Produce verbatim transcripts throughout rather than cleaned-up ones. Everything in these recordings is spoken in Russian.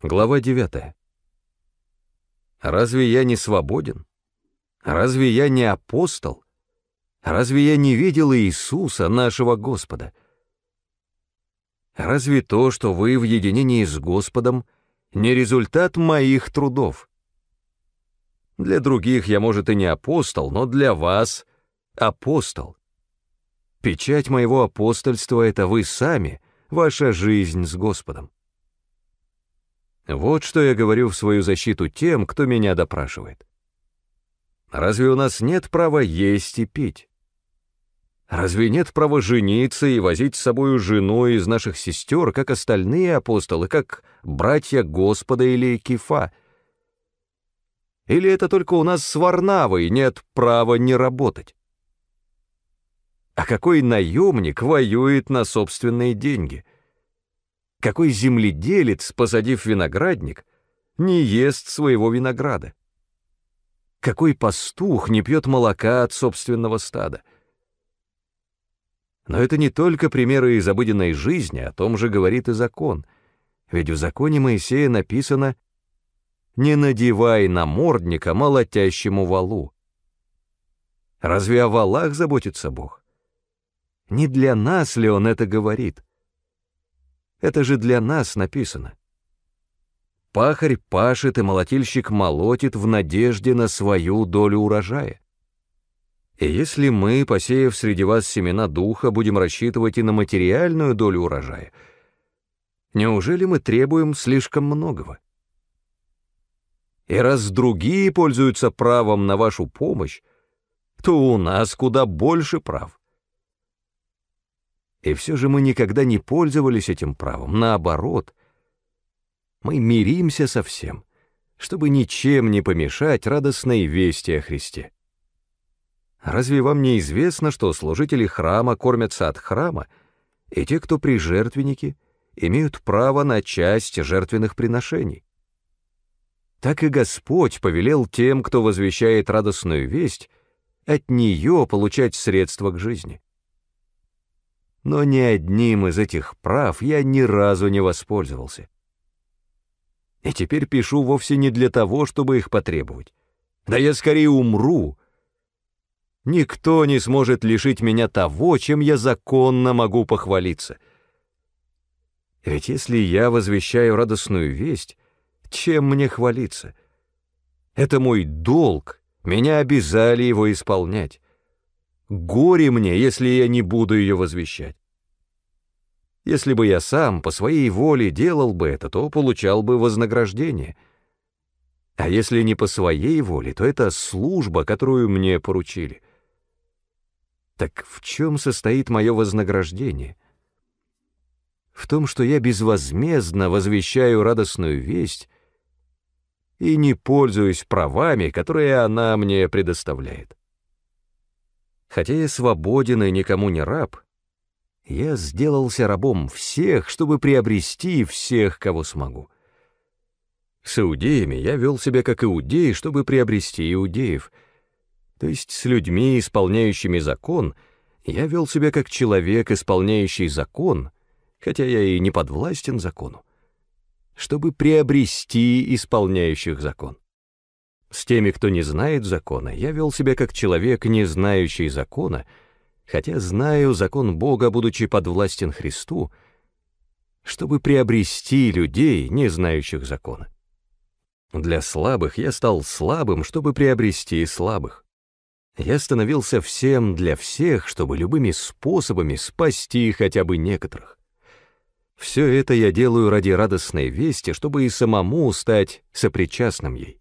Глава девятая. Разве я не свободен? Разве я не апостол? Разве я не видел Иисуса, нашего Господа? Разве то, что вы в единении с Господом, не результат моих трудов? Для других я, может, и не апостол, но для вас апостол. Печать моего апостольства — это вы сами, ваша жизнь с Господом. Вот что я говорю в свою защиту тем, кто меня допрашивает. Разве у нас нет права есть и пить? Разве нет права жениться и возить с собою жену из наших сестер, как остальные апостолы, как братья Господа или Кифа? Или это только у нас с Варнавой нет права не работать? А какой наемник воюет на собственные деньги? Какой земледелец, посадив виноградник, не ест своего винограда? Какой пастух не пьет молока от собственного стада? Но это не только примеры из обыденной жизни, о том же говорит и закон. Ведь в законе Моисея написано: «Не надевай намордника молотящему валу». Разве о валах заботится Бог? Не для нас ли Он это говорит? Это же для нас написано. Пахарь пашет и молотильщик молотит в надежде на свою долю урожая. И если мы, посеяв среди вас семена духа, будем рассчитывать и на материальную долю урожая, неужели мы требуем слишком многого? И раз другие пользуются правом на вашу помощь, то у нас куда больше прав. И все же мы никогда не пользовались этим правом, наоборот. Мы миримся со всем, чтобы ничем не помешать радостной вести о Христе. Разве вам не известно, что служители храма кормятся от храма, и те, кто при жертвеннике, имеют право на часть жертвенных приношений? Так и Господь повелел тем, кто возвещает радостную весть, от нее получать средства к жизни. Но ни одним из этих прав я ни разу не воспользовался. И теперь пишу вовсе не для того, чтобы их потребовать. Да я скорее умру. Никто не сможет лишить меня того, чем я законно могу похвалиться. Ведь если я возвещаю радостную весть, чем мне хвалиться? Это мой долг, меня обязали его исполнять. Горе мне, если я не буду ее возвещать. Если бы я сам по своей воле делал бы это, то получал бы вознаграждение. А если не по своей воле, то это служба, которую мне поручили. Так в чем состоит мое вознаграждение? В том, что я безвозмездно возвещаю радостную весть и не пользуюсь правами, которые она мне предоставляет. Хотя я свободен и никому не раб, я сделался рабом всех, чтобы приобрести всех, кого смогу. С иудеями я вел себя как иудей, чтобы приобрести иудеев. То есть с людьми, исполняющими закон, я вел себя как человек, исполняющий закон, хотя я и не подвластен закону, чтобы приобрести исполняющих закон. С теми, кто не знает закона, я вел себя как человек, не знающий закона, хотя знаю закон Бога, будучи подвластен Христу, чтобы приобрести людей, не знающих закона. Для слабых я стал слабым, чтобы приобрести слабых. Я становился всем для всех, чтобы любыми способами спасти хотя бы некоторых. Все это я делаю ради радостной вести, чтобы и самому стать сопричастным ей.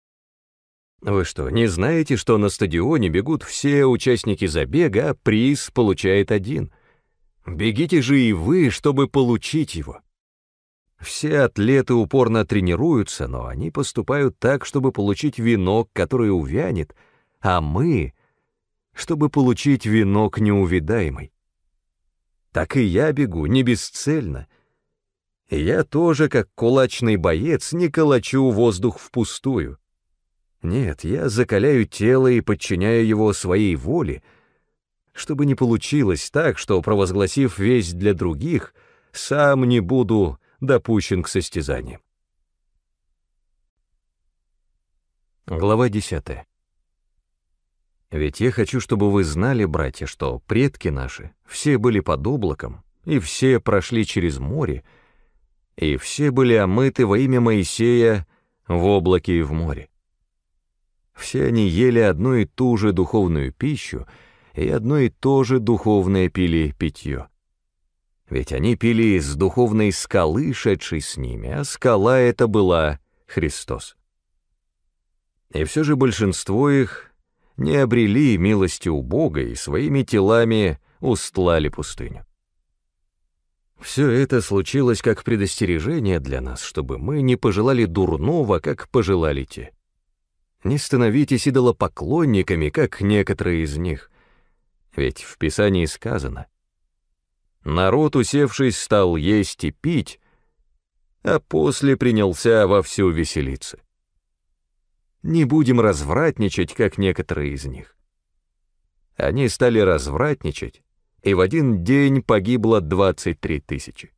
Вы что, не знаете, что на стадионе бегут все участники забега, а приз получает один? Бегите же и вы, чтобы получить его. Все атлеты упорно тренируются, но они поступают так, чтобы получить венок, который увянет, а мы, чтобы получить венок неувядаемый. Так и я бегу, не бесцельно. И я тоже, как кулачный боец, не калачу воздух впустую. Нет, я закаляю тело и подчиняю его своей воле, чтобы не получилось так, что, провозгласив весть для других, сам не буду допущен к состязаниям. Глава десятая. Ведь я хочу, чтобы вы знали, братья, что предки наши все были под облаком, и все прошли через море, и все были омыты во имя Моисея в облаке и в море. Все они ели одну и ту же духовную пищу, и одно и то же духовное пили питье. Ведь они пили из духовной скалы, шедшей с ними, а скала эта была Христос. И все же большинство их не обрели милости у Бога и своими телами устлали пустыню. Все это случилось как предостережение для нас, чтобы мы не пожелали дурного, как пожелали те. Не становитесь идолопоклонниками, как некоторые из них, ведь в Писании сказано: «Народ, усевшись, стал есть и пить, а после принялся вовсю веселиться». Не будем развратничать, как некоторые из них. Они стали развратничать, и в один день погибло двадцать три тысячи.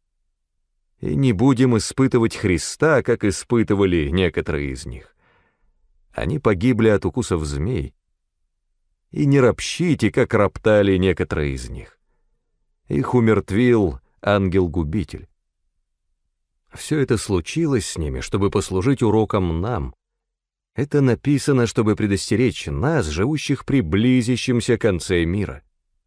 И не будем испытывать Христа, как испытывали некоторые из них. Они погибли от укусов змей. И не ропщите, как роптали некоторые из них. Их умертвил ангел-губитель. Все это случилось с ними, чтобы послужить уроком нам. Это написано, чтобы предостеречь нас, живущих при близящемся конце мира.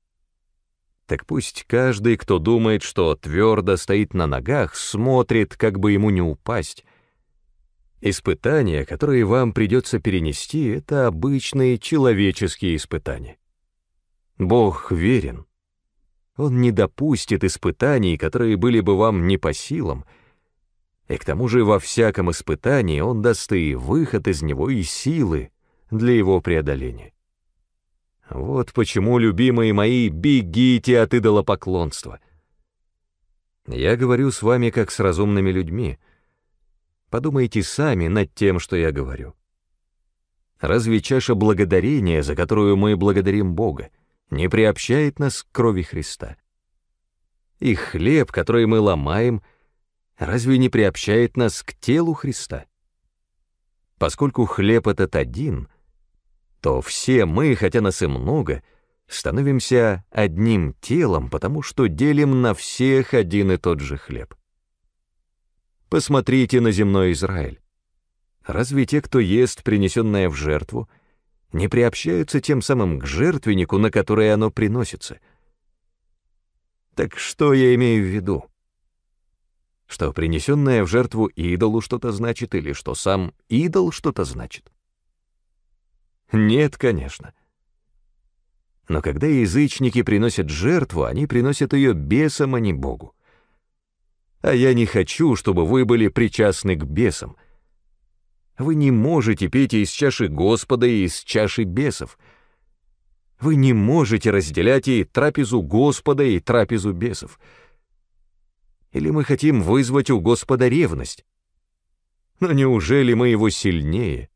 Так пусть каждый, кто думает, что твердо стоит на ногах, смотрит, как бы ему не упасть. Испытания, которые вам придется перенести, — это обычные человеческие испытания. Бог верен. Он не допустит испытаний, которые были бы вам не по силам, и к тому же во всяком испытании Он даст и выход из него, и силы для его преодоления. Вот почему, любимые мои, бегите от идолопоклонства. Я говорю с вами как с разумными людьми. Подумайте сами над тем, что я говорю. Разве чаша благодарения, за которую мы благодарим Бога, не приобщает нас к крови Христа? И хлеб, который мы ломаем, разве не приобщает нас к телу Христа? Поскольку хлеб этот один, то все мы, хотя нас и много, становимся одним телом, потому что делим на всех один и тот же хлеб. Посмотрите на земной Израиль. Разве те, кто ест принесенное в жертву, не приобщаются тем самым к жертвеннику, на который оно приносится? Так что я имею в виду? Что принесенное в жертву идолу что-то значит, или что сам идол что-то значит? Нет, конечно. Но когда язычники приносят жертву, они приносят ее бесам, а не Богу. А я не хочу, чтобы вы были причастны к бесам. Вы не можете пить из чаши Господа и из чаши бесов. Вы не можете разделять и трапезу Господа, и трапезу бесов. Или мы хотим вызвать у Господа ревность? Но неужели мы его сильнее?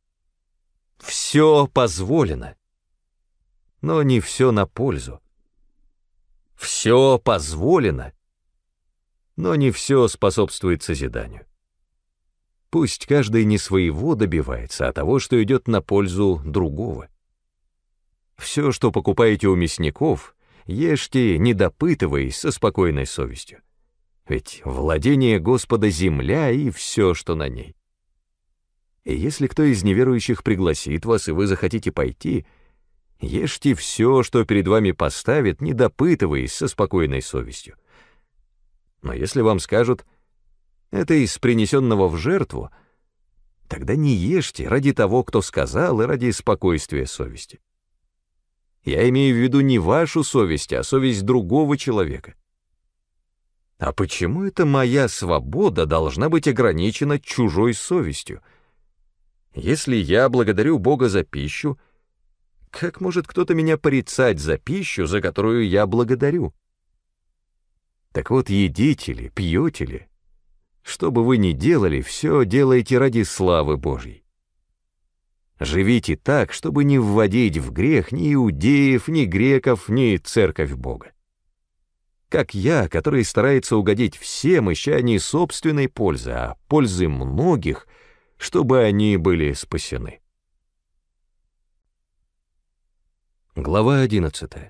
Все позволено, но не все на пользу. Все позволено, но не все способствует созиданию. Пусть каждый не своего добивается, а того, что идет на пользу другого. Все, что покупаете у мясников, ешьте, не допытываясь, со спокойной совестью. Ведь владение Господа — земля и все, что на ней. И если кто из неверующих пригласит вас, и вы захотите пойти, ешьте все, что перед вами поставит, не допытываясь, со спокойной совестью. Но если вам скажут: это из принесенного в жертву, тогда не ешьте ради того, кто сказал, и ради спокойствия совести. Я имею в виду не вашу совесть, а совесть другого человека. А почему это моя свобода должна быть ограничена чужой совестью? Если я благодарю Бога за пищу, как может кто-то меня порицать за пищу, за которую я благодарю? Так вот, едите ли, пьете ли, что бы вы ни делали, все делайте ради славы Божьей. Живите так, чтобы не вводить в грех ни иудеев, ни греков, ни церковь Бога. Как я, который старается угодить всем, ища не собственной пользы, а пользы многих, чтобы они были спасены. Глава одиннадцатая.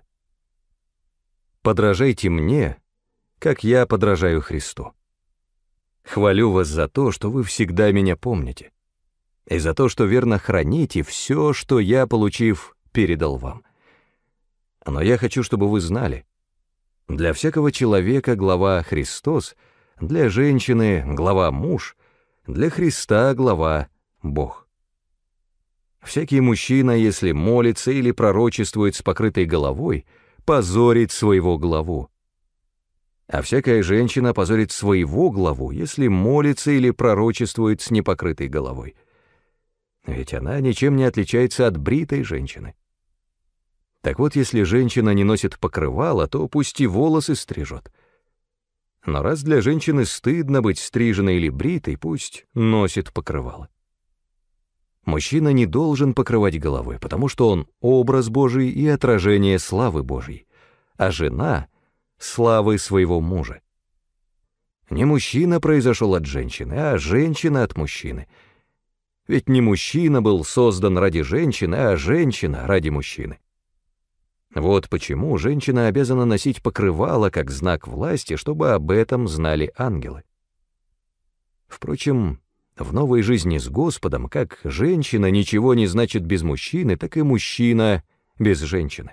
Подражайте мне, как я подражаю Христу. Хвалю вас за то, что вы всегда меня помните, и за то, что верно храните все, что я, получив, передал вам. Но я хочу, чтобы вы знали, для всякого человека глава Христос, для женщины глава муж, для Христа глава Бог. Всякий мужчина, если молится или пророчествует с покрытой головой, позорит своего главу. А всякая женщина позорит своего главу, если молится или пророчествует с непокрытой головой. Ведь она ничем не отличается от бритой женщины. Так вот, если женщина не носит покрывала, то пусть и волосы стрижет. Но раз для женщины стыдно быть стриженной или бритой, пусть носит покрывало. Мужчина не должен покрывать головы, потому что он образ Божий и отражение славы Божьей, а жена — славы своего мужа. Не мужчина произошел от женщины, а женщина от мужчины. Ведь не мужчина был создан ради женщины, а женщина ради мужчины. Вот почему женщина обязана носить покрывало как знак власти, чтобы об этом знали ангелы. Впрочем, в новой жизни с Господом, как женщина ничего не значит без мужчины, так и мужчина без женщины.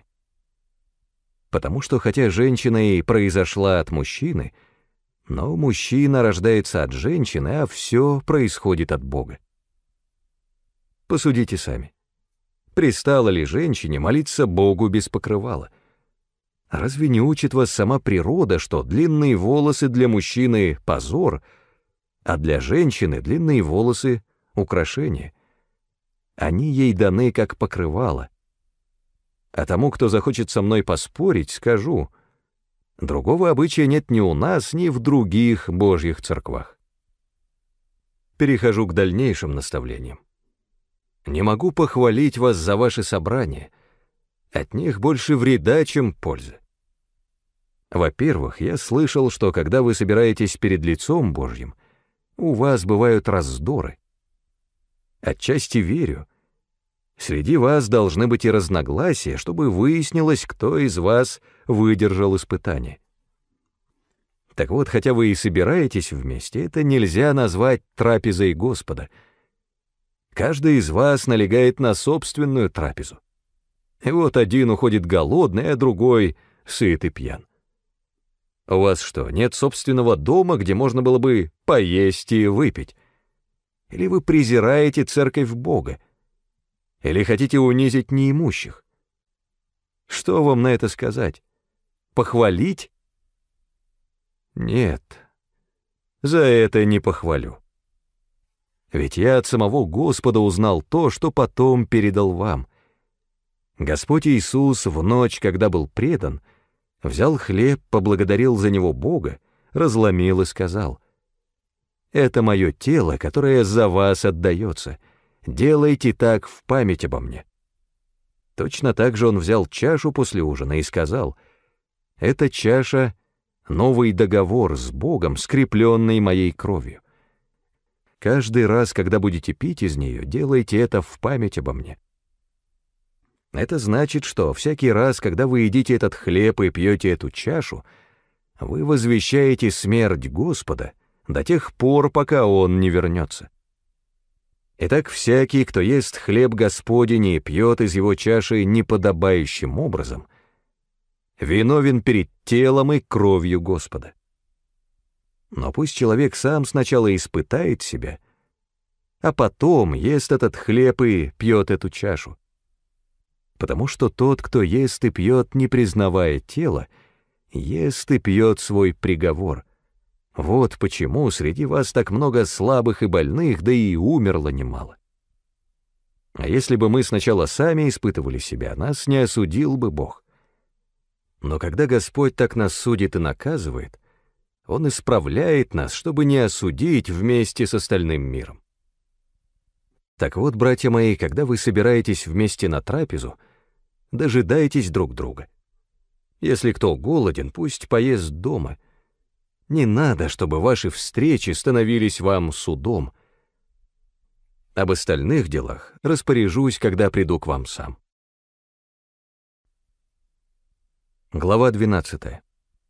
Потому что хотя женщина и произошла от мужчины, но мужчина рождается от женщины, а все происходит от Бога. Посудите сами. Пристало ли женщине молиться Богу без покрывала? Разве не учит вас сама природа, что длинные волосы для мужчины — позор, а для женщины длинные волосы — украшение? Они ей даны как покрывало. А тому, кто захочет со мной поспорить, скажу, другого обычая нет ни у нас, ни в других Божьих церквах. Перехожу к дальнейшим наставлениям. Не могу похвалить вас за ваши собрания. От них больше вреда, чем пользы. Во-первых, я слышал, что когда вы собираетесь перед лицом Божьим, у вас бывают раздоры. Отчасти верю. Среди вас должны быть и разногласия, чтобы выяснилось, кто из вас выдержал испытание. Так вот, хотя вы и собираетесь вместе, это нельзя назвать трапезой Господа. Каждый из вас налегает на собственную трапезу. И вот один уходит голодный, а другой сыт и пьян. У вас что, нет собственного дома, где можно было бы поесть и выпить? Или вы презираете церковь Бога? Или хотите унизить неимущих? Что вам на это сказать? Похвалить? Нет, за это не похвалю. Ведь я от самого Господа узнал то, что потом передал вам. Господь Иисус в ночь, когда был предан, взял хлеб, поблагодарил за него Бога, разломил и сказал: «Это мое тело, которое за вас отдается. Делайте так в память обо мне». Точно так же он взял чашу после ужина и сказал: «Эта чаша — новый договор с Богом, скрепленный моей кровью. Каждый раз, когда будете пить из нее, делайте это в память обо мне». Это значит, что всякий раз, когда вы едите этот хлеб и пьете эту чашу, вы возвещаете смерть Господа до тех пор, пока Он не вернется. Итак, всякий, кто ест хлеб Господень и пьет из его чаши неподобающим образом, виновен перед телом и кровью Господа. Но пусть человек сам сначала испытает себя, а потом ест этот хлеб и пьет эту чашу. Потому что тот, кто ест и пьет, не признавая тело, ест и пьет свой приговор. Вот почему среди вас так много слабых и больных, да и умерло немало. А если бы мы сначала сами испытывали себя, нас не осудил бы Бог. Но когда Господь так нас судит и наказывает, Он исправляет нас, чтобы не осудить вместе с остальным миром. Так вот, братья мои, когда вы собираетесь вместе на трапезу, дожидайтесь друг друга. Если кто голоден, пусть поест дома. Не надо, чтобы ваши встречи становились вам судом. Об остальных делах распоряжусь, когда приду к вам сам. Глава двенадцатая.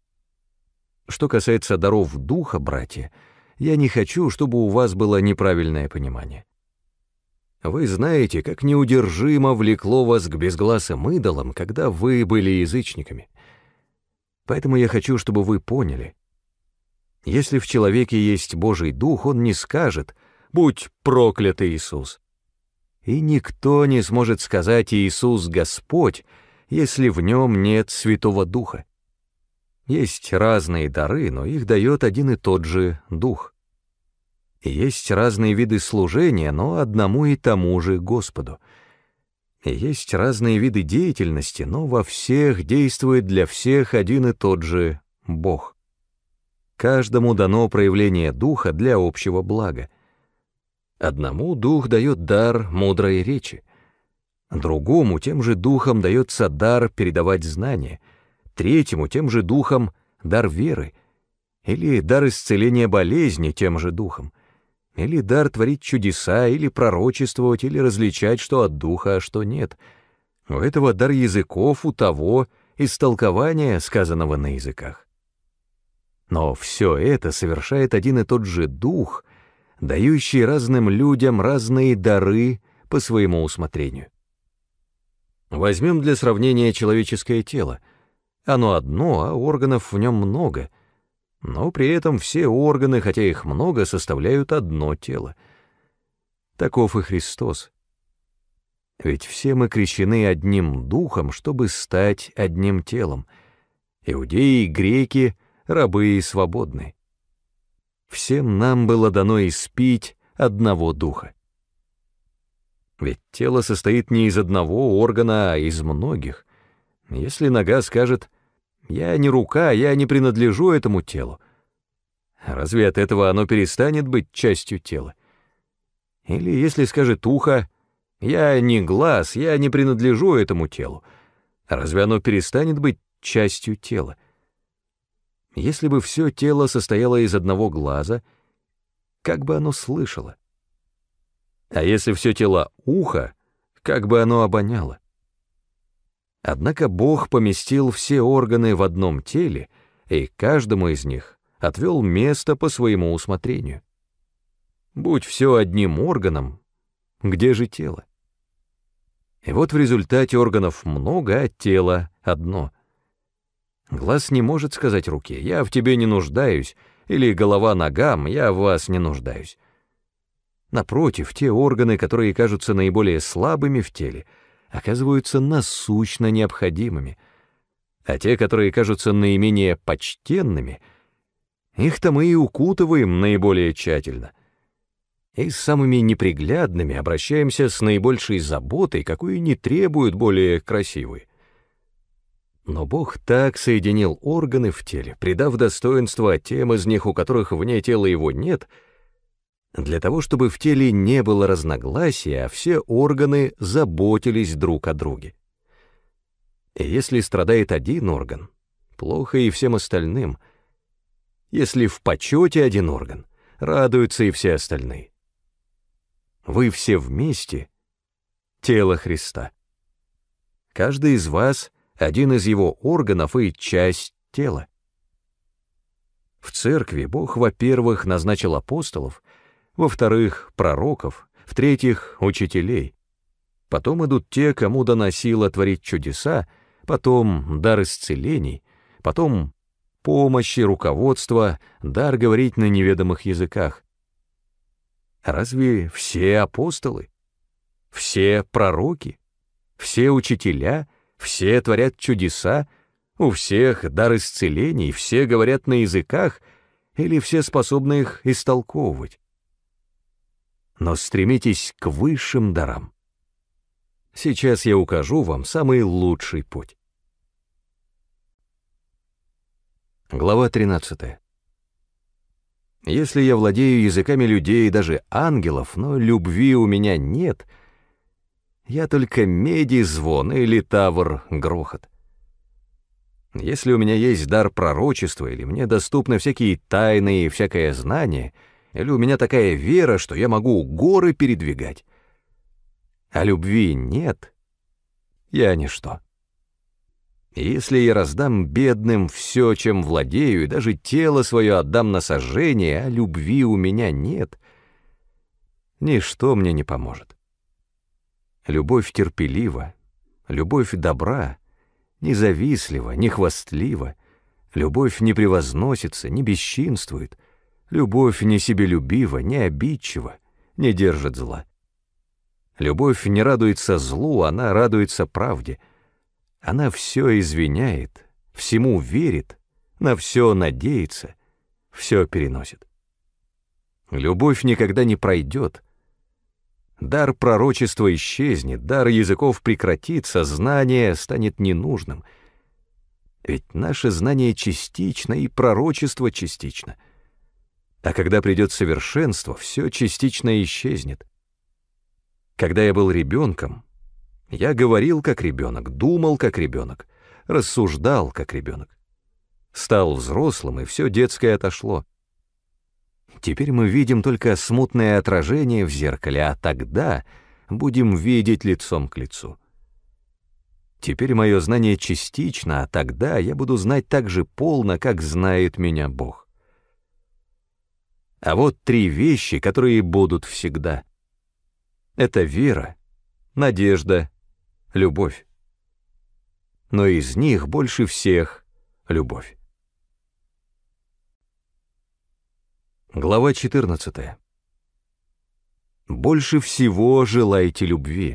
Что касается даров духа, братья, я не хочу, чтобы у вас было неправильное понимание. Вы знаете, как неудержимо влекло вас к безгласым идолам, когда вы были язычниками. Поэтому я хочу, чтобы вы поняли. Если в человеке есть Божий Дух, он не скажет «Будь проклят, Иисус». И никто не сможет сказать «Иисус Господь», если в нем нет Святого Духа. Есть разные дары, но их дает один и тот же Дух. И есть разные виды служения, но одному и тому же Господу. И есть разные виды деятельности, но во всех действует для всех один и тот же Бог. Каждому дано проявление Духа для общего блага. Одному Дух дает дар мудрой речи, другому тем же Духом дается дар передавать знания, третьему тем же Духом дар веры, или дар исцеления болезни тем же Духом, или дар творить чудеса, или пророчествовать, или различать, что от Духа, а что нет. У этого дар языков, у того истолкование сказанного на языках. Но все это совершает один и тот же Дух, дающий разным людям разные дары по своему усмотрению. Возьмем для сравнения человеческое тело. Оно одно, а органов в нем много, но при этом все органы, хотя их много, составляют одно тело. Таков и Христос. Ведь все мы крещены одним Духом, чтобы стать одним телом. Иудеи и греки, рабы и свободные. Всем нам было дано испить одного Духа. Ведь тело состоит не из одного органа, а из многих. Если нога скажет «я не рука, я не принадлежу этому телу», разве от этого оно перестанет быть частью тела? Или если скажет ухо «я не глаз, я не принадлежу этому телу», разве оно перестанет быть частью тела? Если бы все тело состояло из одного глаза, как бы оно слышало? А если все тело ухо, как бы оно обоняло? Однако Бог поместил все органы в одном теле, и каждому из них отвел место по своему усмотрению. Будь все одним органом, где же тело? И вот в результате органов много, а тело одно. Глаз не может сказать руке «я в тебе не нуждаюсь», или голова ногам «я в вас не нуждаюсь». Напротив, те органы, которые кажутся наиболее слабыми в теле, оказываются насущно необходимыми, а те, которые кажутся наименее почтенными, их-то мы и укутываем наиболее тщательно. И с самыми неприглядными обращаемся с наибольшей заботой, какую не требуют более красивые. Но Бог так соединил органы в теле, придав достоинство тем из них, у которых вне тела его нет, для того, чтобы в теле не было разногласия, а все органы заботились друг о друге. И если страдает один орган, плохо и всем остальным. Если в почете один орган, радуются и все остальные. Вы все вместе — тело Христа. Каждый из вас — один из его органов и часть тела. В церкви Бог, во-первых, назначил апостолов, во-вторых, пророков, в-третьих, учителей. Потом идут те, кому дана сила творить чудеса, потом дар исцелений, потом помощи, руководство, дар говорить на неведомых языках. Разве все апостолы? Все пророки? Все учителя? Все творят чудеса? У всех дар исцелений, все говорят на языках, или все способны их истолковывать? Но стремитесь к высшим дарам. Сейчас я укажу вам самый лучший путь. Глава тринадцатая. Если я владею языками людей и даже ангелов, но любви у меня нет, я только меди звон или тавр грохот. Если у меня есть дар пророчества или мне доступны всякие тайны и всякое знание, или у меня такая вера, что я могу горы передвигать. А любви нет, я ничто. И если я раздам бедным все, чем владею, и даже тело свое отдам на сожжение, а любви у меня нет, ничто мне не поможет. Любовь терпелива, любовь добра, независлива, не хвастлива, любовь не превозносится, не бесчинствует, любовь не себелюбива, не обидчива, не держит зла. Любовь не радуется злу, она радуется правде. Она все извиняет, всему верит, на все надеется, все переносит. Любовь никогда не пройдет. Дар пророчества исчезнет, дар языков прекратится, знание станет ненужным. Ведь наше знание частично и пророчество частично. А когда придет совершенство, все частично исчезнет. Когда я был ребенком, я говорил как ребенок, думал как ребенок, рассуждал как ребенок. Стал взрослым, и все детское отошло. Теперь мы видим только смутное отражение в зеркале, а тогда будем видеть лицом к лицу. Теперь мое знание частично, а тогда я буду знать так же полно, как знает меня Бог. А вот три вещи, которые будут всегда. Это вера, надежда, любовь. Но из них больше всех любовь. Глава четырнадцатая. Больше всего желайте любви.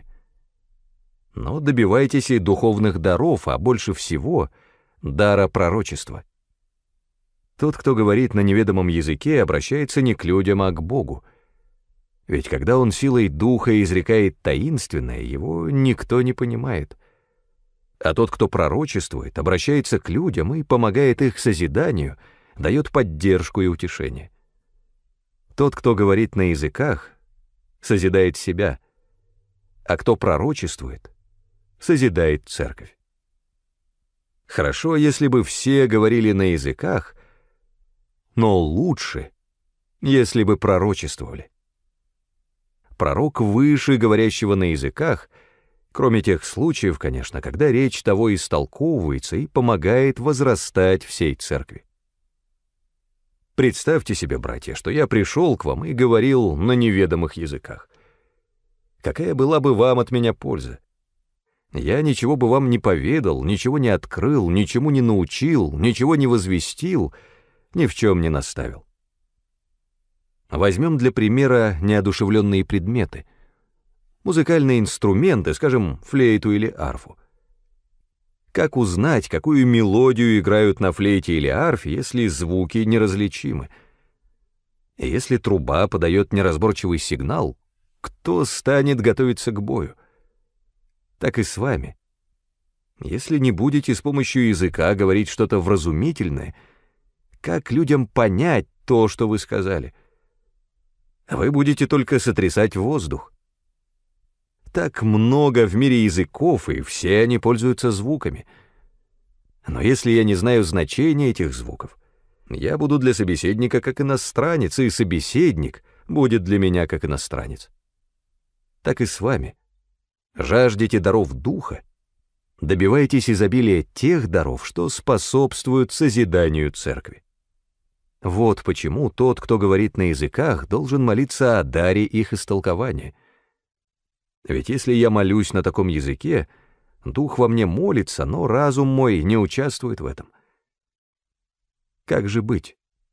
Но добивайтесь и духовных даров, а больше всего дара пророчества. Тот, кто говорит на неведомом языке, обращается не к людям, а к Богу. Ведь когда он силой духа изрекает таинственное, его никто не понимает. А тот, кто пророчествует, обращается к людям и помогает их созиданию, дает поддержку и утешение. Тот, кто говорит на языках, созидает себя, а кто пророчествует, созидает церковь. Хорошо, если бы все говорили на языках, но лучше, если бы пророчествовали. Пророк выше говорящего на языках, кроме тех случаев, конечно, когда речь того истолковывается и помогает возрастать всей церкви. Представьте себе, братья, что я пришел к вам и говорил на неведомых языках. Какая была бы вам от меня польза? Я ничего бы вам не поведал, ничего не открыл, ничему не научил, ничего не возвестил, ни в чем не наставил. Возьмем для примера неодушевленные предметы, музыкальные инструменты, скажем, флейту или арфу. Как узнать, какую мелодию играют на флейте или арфе, если звуки неразличимы? И если труба подает неразборчивый сигнал, кто станет готовиться к бою? Так и с вами. Если не будете с помощью языка говорить что-то вразумительное, как людям понять то, что вы сказали? Вы будете только сотрясать воздух. Так много в мире языков, и все они пользуются звуками. Но если я не знаю значения этих звуков, я буду для собеседника как иностранец, и собеседник будет для меня как иностранец. Так и с вами. Жаждете даров духа, добивайтесь изобилия тех даров, что способствуют созиданию церкви. Вот почему тот, кто говорит на языках, должен молиться о даре их истолкования. Ведь если я молюсь на таком языке, дух во мне молится, но разум мой не участвует в этом. Как же быть?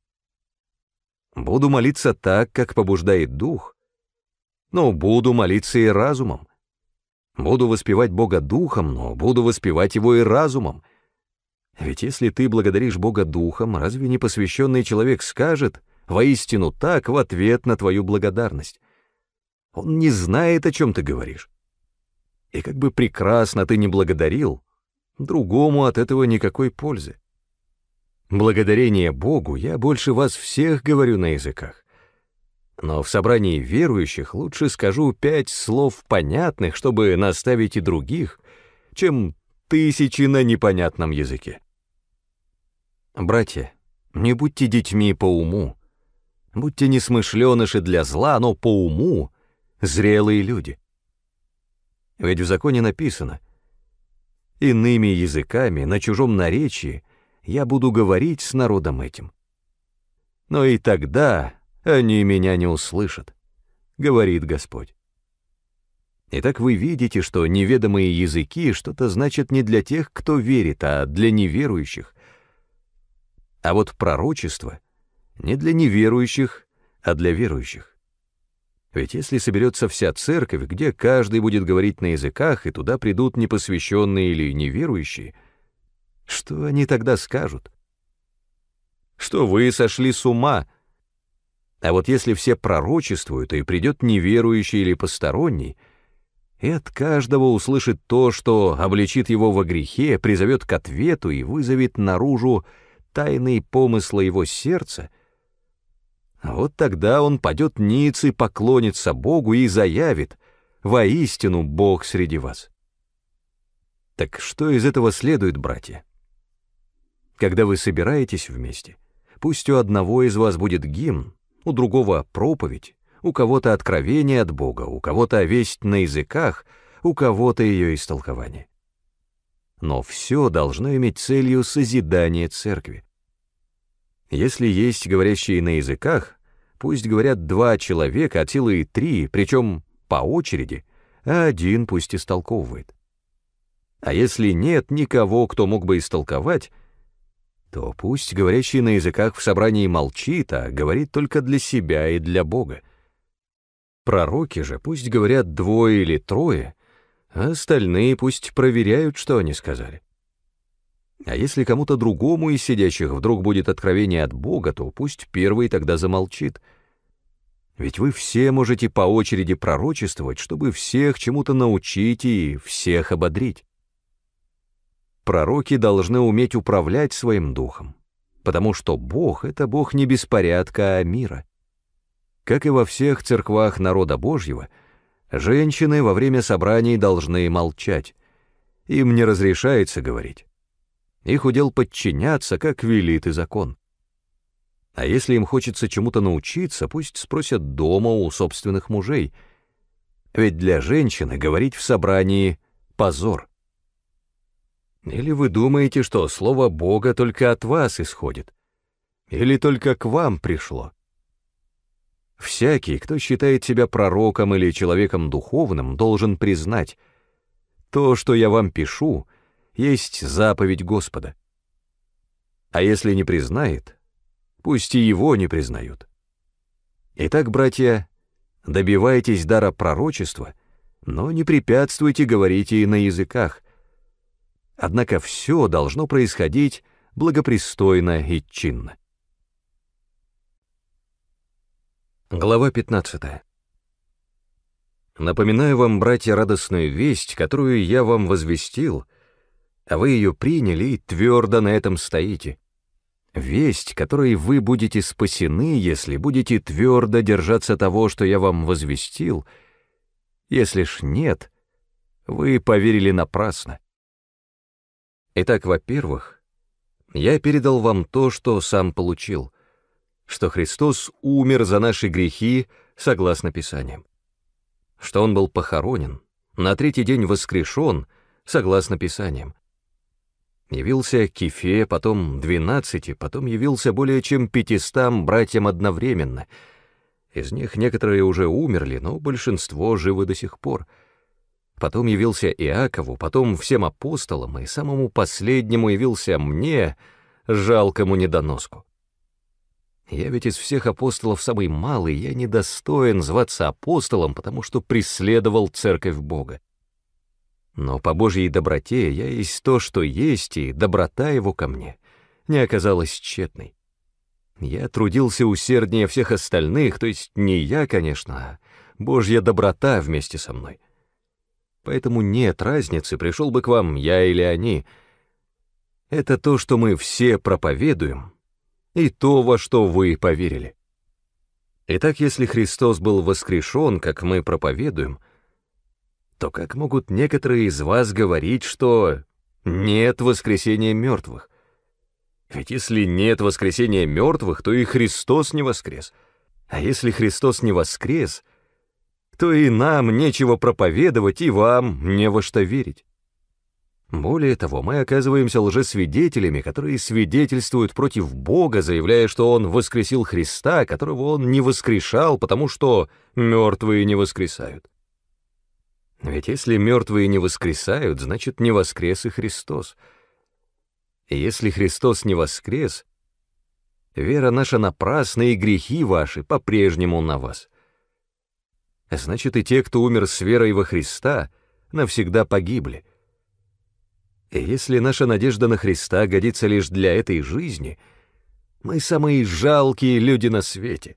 Буду молиться так, как побуждает дух, но буду молиться и разумом. Буду воспевать Бога духом, но буду воспевать Его и разумом. Ведь если ты благодаришь Бога духом, разве непосвященный человек скажет воистину так в ответ на твою благодарность? Он не знает, о чем ты говоришь. И как бы прекрасно ты ни благодарил, другому от этого никакой пользы. Благодарение Богу я больше вас всех говорю на языках. Но в собрании верующих лучше скажу пять слов понятных, чтобы наставить и других, чем тысячи на непонятном языке. Братья, не будьте детьми по уму, Будьте несмышленыши для зла, но по уму зрелые люди. Ведь в законе написано: «Иными языками, на чужом наречии я буду говорить с народом этим. Но и тогда они меня не услышат, говорит Господь». Итак, вы видите, что неведомые языки что-то значат не для тех, кто верит, а для неверующих. А вот пророчество не для неверующих, а для верующих. Ведь если соберется вся церковь, где каждый будет говорить на языках, и туда придут непосвященные или неверующие, что они тогда скажут? Что вы сошли с ума. А вот если все пророчествуют, и придет неверующий или посторонний, и от каждого услышит то, что обличит его во грехе, призовет к ответу и вызовет наружу тайные помыслы его сердца, вот тогда он падет ниц и поклонится Богу и заявит: «Воистину Бог среди вас». Так что из этого следует, братья? Когда вы собираетесь вместе, пусть у одного из вас будет гимн, у другого проповедь, у кого-то откровение от Бога, у кого-то весть на языках, у кого-то ее истолкование. Но все должно иметь целью созидание церкви. Если есть говорящие на языках, пусть говорят два человека, от силы и три, причем по очереди, а один пусть истолковывает. А если нет никого, кто мог бы истолковать, то пусть говорящий на языках в собрании молчит, а говорит только для себя и для Бога. Пророки же пусть говорят двое или трое, а остальные пусть проверяют, что они сказали. А если кому-то другому из сидящих вдруг будет откровение от Бога, то пусть первый тогда замолчит. Ведь вы все можете по очереди пророчествовать, чтобы всех чему-то научить и всех ободрить. Пророки должны уметь управлять своим духом, потому что Бог — это Бог не беспорядка, а мира. Как и во всех церквах народа Божьего, женщины во время собраний должны молчать. Им не разрешается говорить. Их удел подчиняться, как велит и закон. А если им хочется чему-то научиться, пусть спросят дома у собственных мужей. Ведь для женщины говорить в собрании — позор. Или вы думаете, что слово Бога только от вас исходит? Или только к вам пришло? Всякий, кто считает себя пророком или человеком духовным, должен признать: то, что я вам пишу, есть заповедь Господа. А если не признает, пусть и его не признают. Итак, братья, добивайтесь дара пророчества, но не препятствуйте говорить и на языках. Однако все должно происходить благопристойно и чинно. Глава пятнадцатая. Напоминаю вам, братья, радостную весть, которую я вам возвестил, а вы ее приняли и твердо на этом стоите. Весть, которой вы будете спасены, если будете твердо держаться того, что я вам возвестил. Если ж нет, вы поверили напрасно. Итак, во-первых, я передал вам то, что сам получил, что Христос умер за наши грехи согласно Писаниям, что Он был похоронен, на третий день воскрешен согласно Писаниям, явился Кефе, потом двенадцати, потом явился более чем пятистам братьям одновременно. Из них некоторые уже умерли, но большинство живы до сих пор. Потом явился Иакову, потом всем апостолам, и самому последнему явился мне, жалкому недоноску. Я ведь из всех апостолов самый малый, я недостоин зваться апостолом, потому что преследовал церковь Бога. Но по Божьей доброте я есть то, что есть, и доброта его ко мне не оказалась тщетной. Я трудился усерднее всех остальных, то есть не я, конечно, а Божья доброта вместе со мной. Поэтому нет разницы, пришел бы к вам я или они. Это то, что мы все проповедуем, и то, во что вы поверили. Итак, если Христос был воскрешен, как мы проповедуем, то как могут некоторые из вас говорить, что нет воскресения мертвых? Ведь если нет воскресения мертвых, то и Христос не воскрес. А если Христос не воскрес, то и нам нечего проповедовать, и вам не во что верить. Более того, мы оказываемся лжесвидетелями, которые свидетельствуют против Бога, заявляя, что Он воскресил Христа, которого Он не воскрешал, потому что мертвые не воскресают. Ведь если мертвые не воскресают, значит, не воскрес и Христос. И если Христос не воскрес, вера наша напрасна, и грехи ваши по-прежнему на вас. Значит, и те, кто умер с верой во Христа, навсегда погибли. И если наша надежда на Христа годится лишь для этой жизни, мы самые жалкие люди на свете.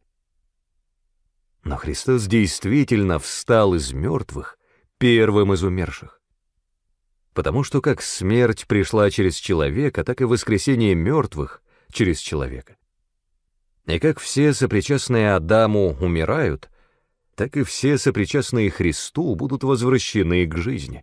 Но Христос действительно встал из мертвых, первым из умерших. Потому что как смерть пришла через человека, так и воскресение мертвых через человека. И как все сопричастные Адаму умирают, так и все сопричастные Христу будут возвращены к жизни.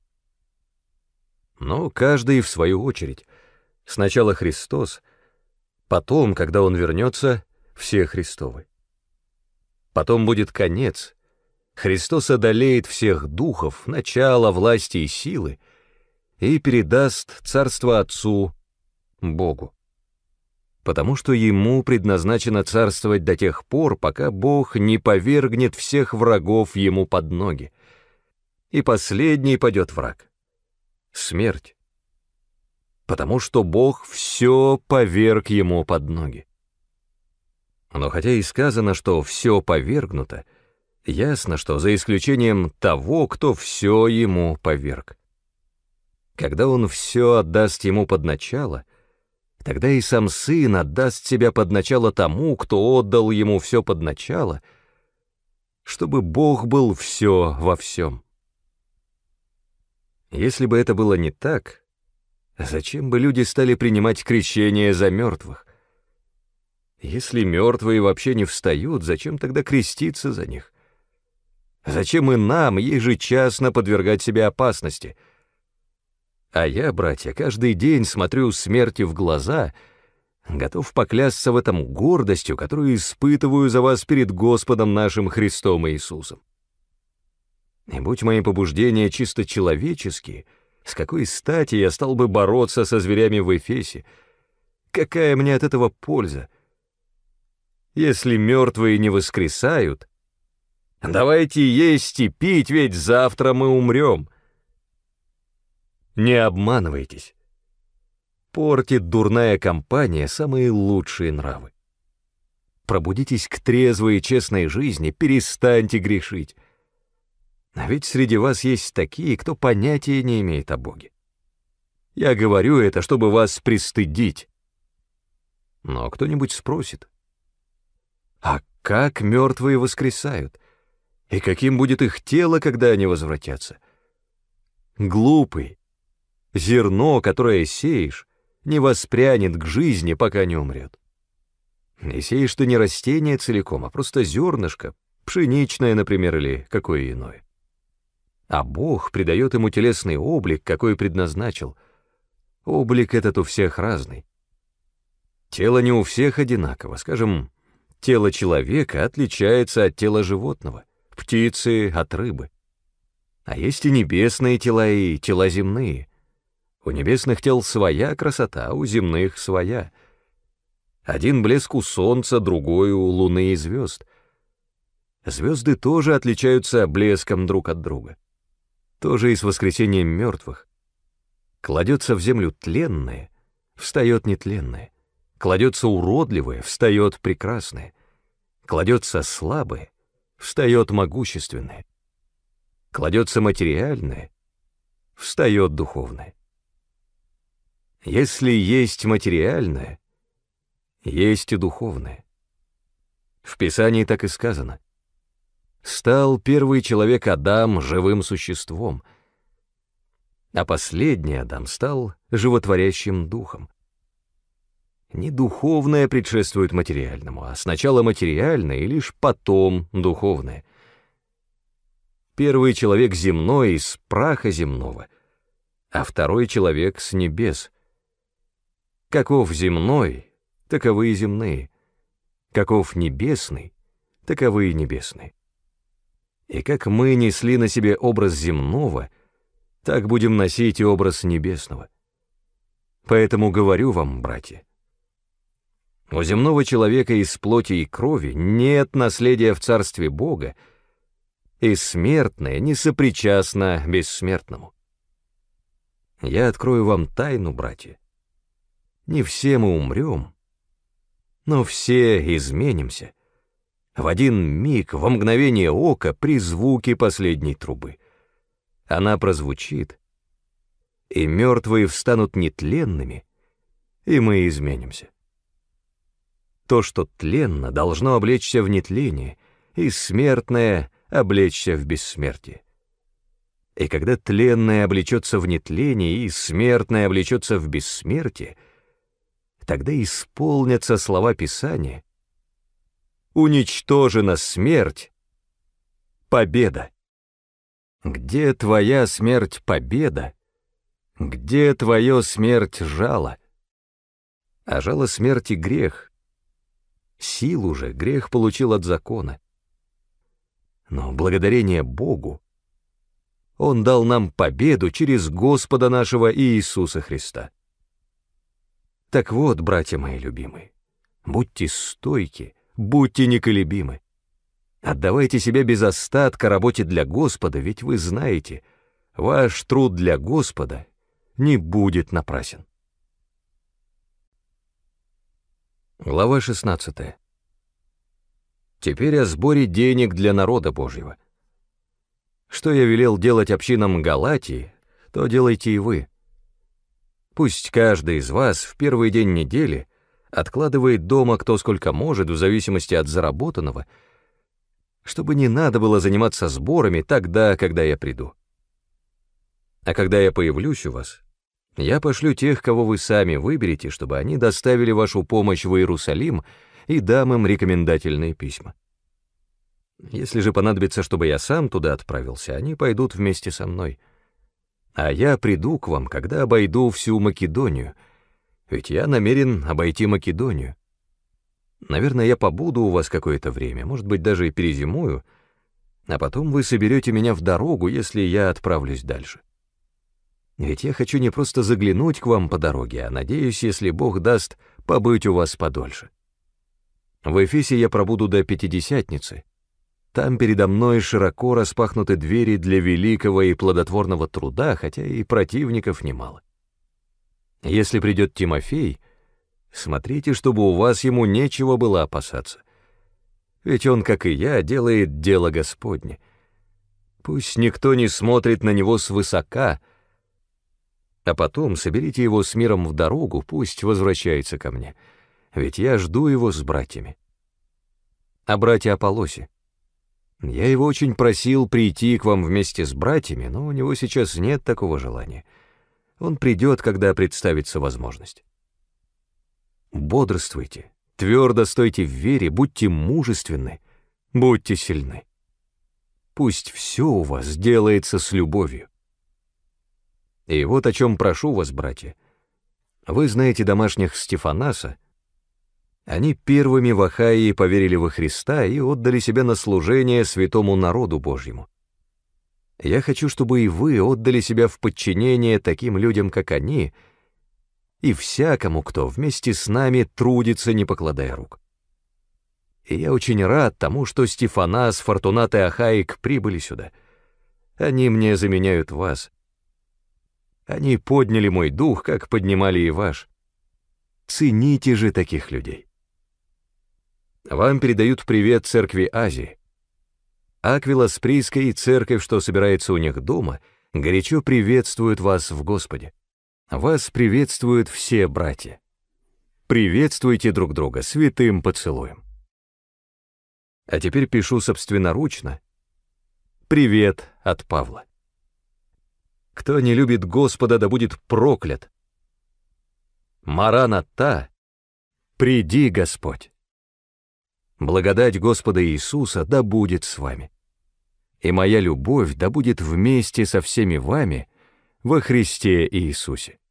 Но каждый в свою очередь. Сначала Христос, потом, когда Он вернется, все Христовы. Потом будет конец. Христос одолеет всех духов, начало, власти и силы, и передаст царство Отцу, Богу. Потому что Ему предназначено царствовать до тех пор, пока Бог не повергнет всех врагов Ему под ноги. И последний падет враг — смерть. Потому что Бог все поверг Ему под ноги. Но хотя и сказано, что все повергнуто, ясно, что за исключением того, кто все Ему поверг. Когда Он все отдаст Ему под начало, тогда и сам Сын отдаст себя под начало тому, кто отдал Ему все под начало, чтобы Бог был все во всем. Если бы это было не так, зачем бы люди стали принимать крещение за мертвых? Если мертвые вообще не встают, зачем тогда креститься за них? Зачем и нам ежечасно подвергать себя опасности? А я, братья, каждый день смотрю смерти в глаза, готов поклясться в этом гордостью, которую испытываю за вас перед Господом нашим Христом Иисусом. И будь мои побуждения чисто человеческие, с какой стати я стал бы бороться со зверями в Эфесе? Какая мне от этого польза? Если мертвые не воскресают, давайте есть и пить, ведь завтра мы умрем. Не обманывайтесь. Портит дурная компания самые лучшие нравы. Пробудитесь к трезвой и честной жизни, перестаньте грешить. А ведь среди вас есть такие, кто понятия не имеет о Боге. Я говорю это, чтобы вас пристыдить. Но кто-нибудь спросит: а как мертвые воскресают? И каким будет их тело, когда они возвратятся? Глупый, зерно, которое сеешь, не воспрянет к жизни, пока не умрет. И сеешь ты не растение целиком, а просто зернышко, пшеничное, например, или какое иное. А Бог придает ему телесный облик, какой предназначил. Облик этот у всех разный. Тело не у всех одинаково. Скажем, тело человека отличается от тела животного, птицы от рыбы. А есть и небесные тела, и тела земные. У небесных тел своя красота, а у земных своя. Один блеск у солнца, другой у луны и звезд. Звезды тоже отличаются блеском друг от друга. Тоже и с воскресением мертвых. Кладется в землю тленное, встает нетленное. Кладется уродливое, встает прекрасное. Кладется слабое, встает могущественное. Кладется материальное, встает духовное. Если есть материальное, есть и духовное. В Писании так и сказано: стал первый человек Адам живым существом, а последний Адам стал животворящим духом. Не духовное предшествует материальному, а сначала материальное и лишь потом духовное. Первый человек земной из праха земного, а второй человек с небес. Каков земной, таковы и земные. Каков небесный, таковы и небесные. И как мы несли на себе образ земного, так будем носить и образ небесного. Поэтому говорю вам, братья, у земного человека из плоти и крови нет наследия в Царстве Бога, и смертное не сопричастно бессмертному. Я открою вам тайну, братья. Не все мы умрем, но все изменимся в один миг, во мгновение ока, при звуке последней трубы. Она прозвучит, и мертвые встанут нетленными, и мы изменимся. То, что тленно, должно облечься в нетление, и смертное облечься в бессмертие. И когда тленное облечется в нетление, и смертное облечется в бессмертие, тогда исполнятся слова Писания: «Уничтожена смерть, победа». Где твоя смерть, победа? Где твое смерть, жало? А жало смерти — грех. Силу же грех получил от закона. Но благодарение Богу Он дал нам победу через Господа нашего Иисуса Христа. Так вот, братья мои любимые, будьте стойки, будьте неколебимы. Отдавайте себя без остатка работе для Господа, ведь вы знаете, ваш труд для Господа не будет напрасен. Глава шестнадцатая. Теперь о сборе денег для народа Божьего. Что я велел делать общинам Галатии, то делайте и вы. Пусть каждый из вас в первый день недели откладывает дома кто сколько может, в зависимости от заработанного, чтобы не надо было заниматься сборами тогда, когда я приду. А когда я появлюсь у вас, я пошлю тех, кого вы сами выберете, чтобы они доставили вашу помощь в Иерусалим, и дам им рекомендательные письма. Если же понадобится, чтобы я сам туда отправился, они пойдут вместе со мной. А я приду к вам, когда обойду всю Македонию, ведь я намерен обойти Македонию. Наверное, я побуду у вас какое-то время, может быть, даже и перезимую, а потом вы соберете меня в дорогу, если я отправлюсь дальше. Ведь я хочу не просто заглянуть к вам по дороге, а надеюсь, если Бог даст, побыть у вас подольше. В Эфесе я пробуду до Пятидесятницы. Там передо мной широко распахнуты двери для великого и плодотворного труда, хотя и противников немало. Если придет Тимофей, смотрите, чтобы у вас ему нечего было опасаться. Ведь он, как и я, делает дело Господне. Пусть никто не смотрит на него свысока, а потом соберите его с миром в дорогу, пусть возвращается ко мне, ведь я жду его с братьями. О брате Аполлосе. Я его очень просил прийти к вам вместе с братьями, но у него сейчас нет такого желания. Он придет, когда представится возможность. Бодрствуйте, твердо стойте в вере, будьте мужественны, будьте сильны. Пусть все у вас делается с любовью. И вот о чем прошу вас, братья. Вы знаете домашних Стефанаса. Они первыми в Ахаии поверили во Христа и отдали себя на служение святому народу Божьему. Я хочу, чтобы и вы отдали себя в подчинение таким людям, как они, и всякому, кто вместе с нами трудится, не покладая рук. И я очень рад тому, что Стефанас, Фортунат и Ахаик прибыли сюда. Они мне заменяют вас. Они подняли мой дух, как поднимали и ваш. Цените же таких людей. Вам передают привет церкви Азии. Аквила с Приской и церковь, что собирается у них дома, горячо приветствуют вас в Господе. Вас приветствуют все братья. Приветствуйте друг друга святым поцелуем. А теперь пишу собственноручно. Привет от Павла. Кто не любит Господа, да будет проклят. Маранатта, приди, Господь. Благодать Господа Иисуса да будет с вами. И моя любовь да будет вместе со всеми вами во Христе Иисусе.